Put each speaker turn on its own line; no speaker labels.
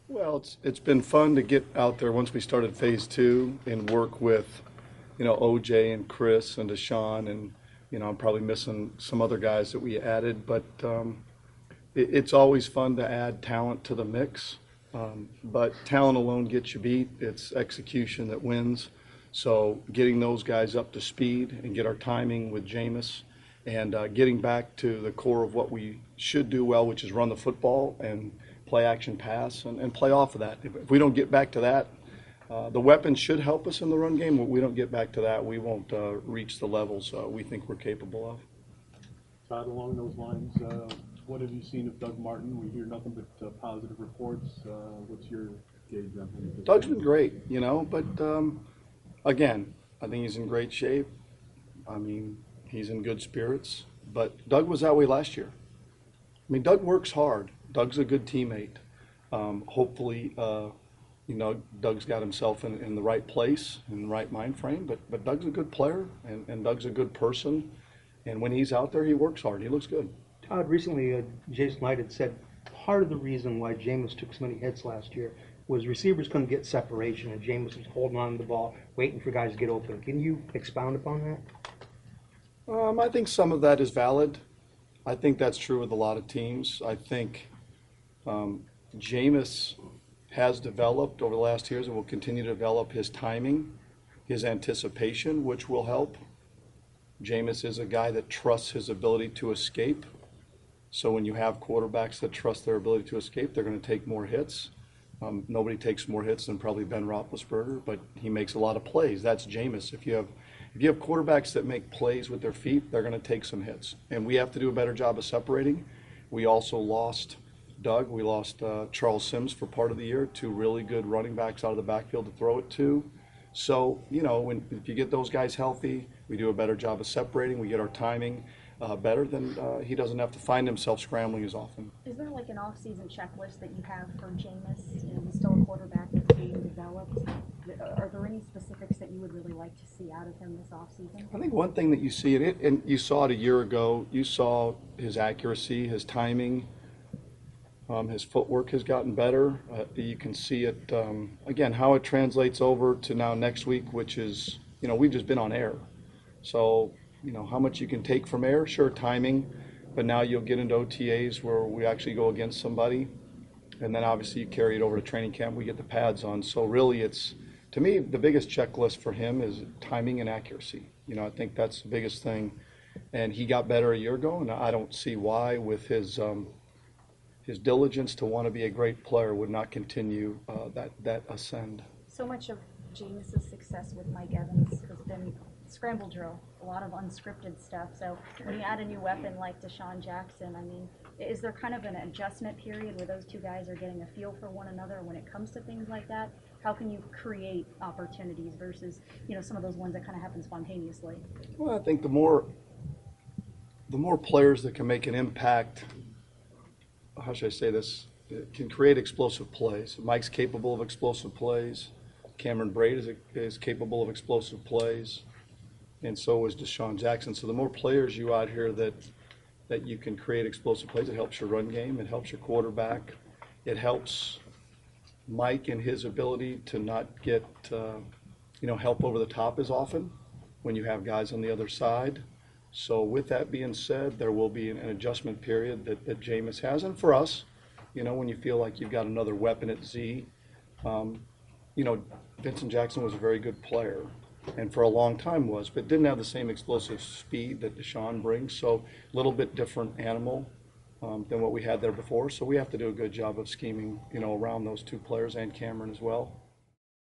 Well, it's been fun to get out there once we started phase two and work with, OJ and Chris and Deshaun and, I'm probably missing some other guys that we added, but it's always fun to add talent to the mix. But talent alone gets you beat. It's execution that wins. So getting those guys up to speed and get our timing with Jameis and getting back to the core of what we should do well, which is run the football and play action pass and play off of that. If we don't get back to that, the weapons should help us in the run game. If we don't get back to that, we won't reach the levels we think we're capable of.
Todd, along those lines, what have you seen of Doug Martin? We hear nothing but positive reports. What's your gauge on him?
Doug's been great, but again, I think he's in great shape. I mean, he's in good spirits. But Doug was that way last year. I mean, Doug works hard. Doug's a good teammate. Hopefully, Doug's got himself in the right place, in the right mind frame. But Doug's a good player, and Doug's a good person. And when he's out there, he works hard. He looks good.
Todd, recently Jason Light had said part of the reason why Jameis took so many hits last year was receivers couldn't get separation, and Jameis was holding on to the ball, waiting for guys to get open. Can you expound upon that?
I think some of that is valid. I think that's true with a lot of teams. I think Jameis has developed over the last years and will continue to develop his timing, his anticipation, which will help. Jameis is a guy that trusts his ability to escape. So when you have quarterbacks that trust their ability to escape, they're going to take more hits. Nobody takes more hits than probably Ben Roethlisberger, but he makes a lot of plays. That's Jameis. If you have quarterbacks that make plays with their feet, they're going to take some hits. And we have to do a better job of separating. We also lost Doug. We lost Charles Sims for part of the year, two really good running backs out of the backfield to throw it to. So, if you get those guys healthy, we do a better job of separating. We get our timing better, then he doesn't have to find himself scrambling as often.
Is there like an off-season checklist that you have for Jameis? He's still a quarterback that's being developed. Are there any specifics that you would really like to see out of him this off-season?
I think one thing that you see, and you saw it a year ago, you saw his accuracy, his timing, his footwork has gotten better. You can see it, again, how it translates over to now next week, which is, we've just been on air. So, how much you can take from air, sure, timing, but now you'll get into OTAs where we actually go against somebody, and then obviously you carry it over to training camp, we get the pads on. So really to me, the biggest checklist for him is timing and accuracy. I think that's the biggest thing, and he got better a year ago, and I don't see why with his diligence to want to be a great player would not continue that ascend.
So much of Jameis' success with Mike Evans has been scramble drill, a lot of unscripted stuff. So when you add a new weapon like Deshaun Jackson, I mean, is there kind of an adjustment period where those two guys are getting a feel for one another when it comes to things like that? How can you create opportunities versus, some of those ones that kind of happen spontaneously?
Well, I think the more players that can make an impact, how should I say this, can create explosive plays. Mike's capable of explosive plays. Cameron Brate is capable of explosive plays. And so is Deshaun Jackson. So the more players you out here that you can create explosive plays, it helps your run game, it helps your quarterback, it helps Mike in his ability to not get help over the top as often when you have guys on the other side. So with that being said, there will be an adjustment period that Jameis has. And for us, when you feel like you've got another weapon at Z, Vincent Jackson was a very good player, and for a long time was, but didn't have the same explosive speed that Deshaun brings. So a little bit different animal than what we had there before. So we have to do a good job of scheming, around those two players and Cameron as well.